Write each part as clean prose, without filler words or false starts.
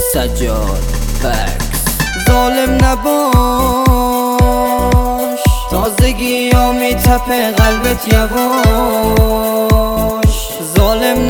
سجاد بکس. ظالم نباش، تازگی ها میتپه قلبت یواش. ظالم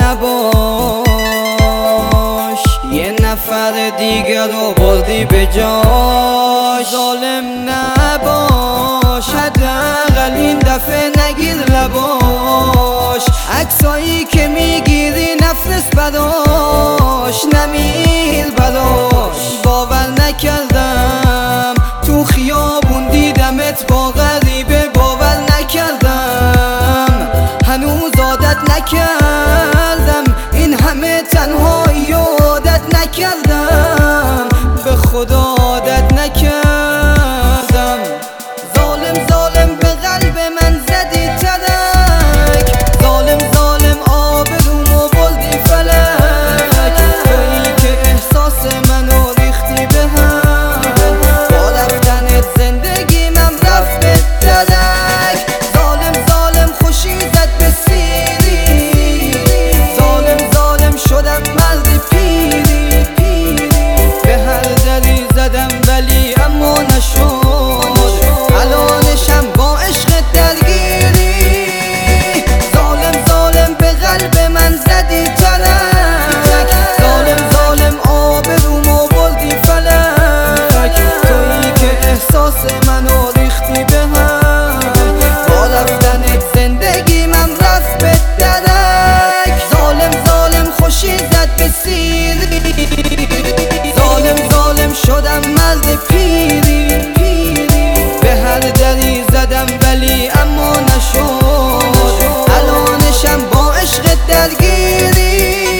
نباش، یه نفر دیگر رو بردی به جاش. ظالم نباش، حداقل این دفعه نگیر لباش. عکسایی که میگیری نفرست براش، نمیر براش. باور نکردم تو خیابون دیدمت با غریبه، باور نکردم هنوز عادت نکردم این همه تنهایی عادت نکردم، به خدا عادت نکردم. ظالم ظالم به قلب من زدی ترک، ظالم ظالم آبرومو بردی فلک. تویی که احساس منو ریختی به هم، با رفتنت زندگیمم رفت به درک. ظالم ظالم خوشی زد به سیری، ظالم ظالم شدم مرد پیری. به هر دری زدم ولی اما نشد، الانشم با عشق درگیری. ظالم ظالم به قلب من زدی ترک، ظالم ظالم آبرومو بردی فلک. تویی که احساس منو ریختی به هم، با رفتنت زندگیمم رفت به درک. ظالم ظالم خوشی زد به سیری، ظالم ظالم شدم مرد پیری. به هر دری زدم ولی اما نشد، الانشم با عشق درگیری.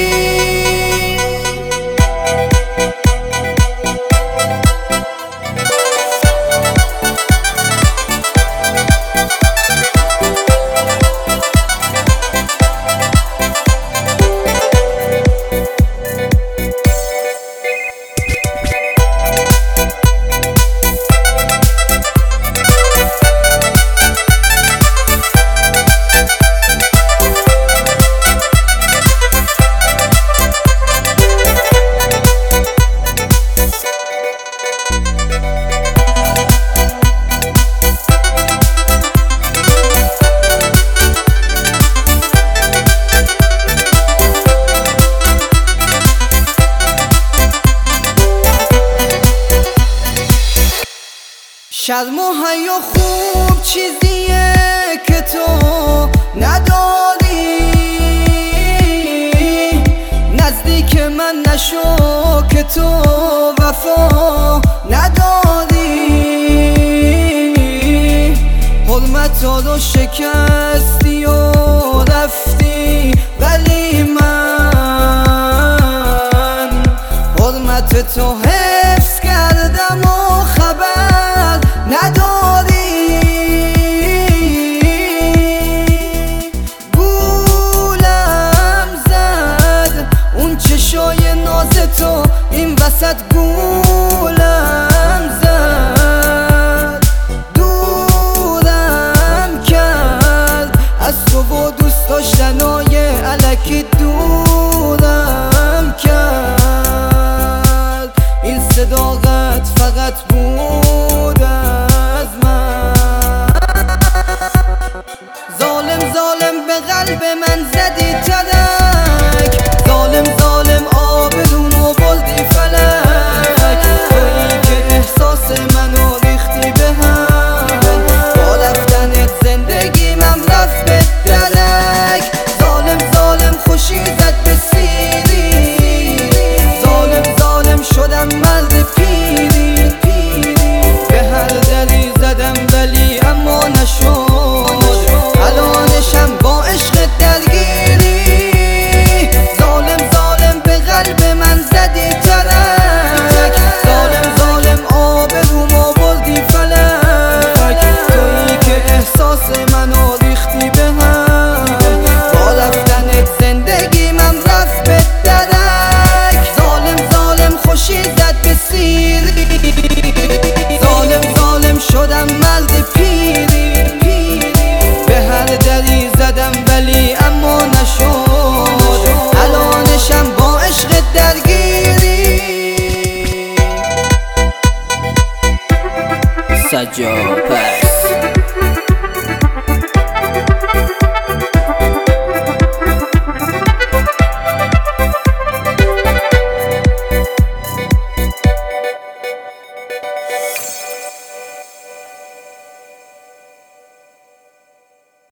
شرم و حیا خوب چیزیه که تو نداری، نزدیک من نشو که تو وفا نداری. حرمتا رو شکستی و رفتی، ولی من حرمت تو حفظ کردم و خبر نداری. گولم زد اون چشای ناز تو، این وسط گولم زد. دورم کرد از تو و دوست داشتنای الکی، دورم کرد. این صداقت فقط بود از من. ظالم ظالم به قلب من زدی ترک، ظالم ظالم آبرومو بردی فلک. تویی که احساس منو ریختی به هم، با رفتنت زندگیمم رفت به درک. ظالم ظالم خوشی زد به سیری، ظالم ظالم شدم مرد پیری. به هر دری زدم ولی اما نشد، الانشم با عشق درگیری. ظالم ظالم به قلب من زدی ترک، ظالم ظالم آبرومو بردی فلک. تویی که احساس منو ریختی به هم، با رفتنت زندگیمم رفت به درک. ظالم ظالم خوشی زد به سیری، ظالم ظالم شدم مرد پیری. سجاپه